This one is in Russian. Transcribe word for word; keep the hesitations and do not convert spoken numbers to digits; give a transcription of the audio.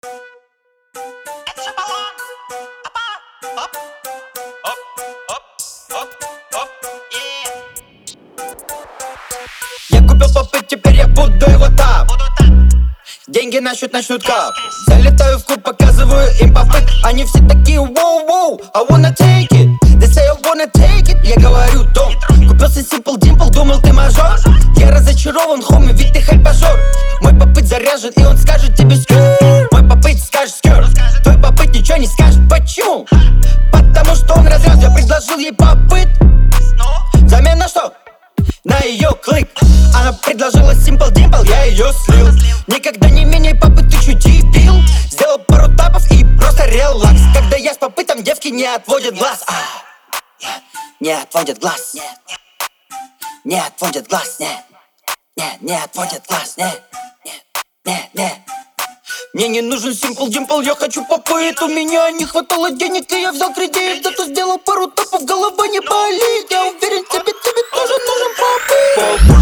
Это же баллон. Опа. Оп. Оп. Оп. Оп. Оп. И... Я купил попыт, теперь я буду его там. Буду там. Деньги на счет начнут кап. Залетаю в клуб, показываю им попыт. Они все такие воу-воу, I wanna take it. They say I wanna take it. Я говорю, дом. Купился Simple Dimple, думал ты мажор. Я разочарован, хоми, ведь ты хайпажор. Мой попыт заряжен, и он скажет тебе скр. Мой попыт скажет скр. Твой попыт ничего не скажет, почему? Потому что он разряд, я предложил ей попыт. Ну? Взамен на что? На ее клик. Она предложила Simple Dimple, я ее слил. Никогда не меняй попыт, ты чё дебил? Сделал пару тапов и просто релакс. Когда я с попытом, девки не отводят глаз. а, Не отводят глаз. Не отводят глаз, не. Не, не отводят глаз, не. Не, не, не. Мне не нужен Simple Dimple, я хочу попыт. У меня не хватало денег, и я взял кредит. Зато сделал пару топов, голова не болит. Я уверен, тебе, тебе тоже нужен попыт.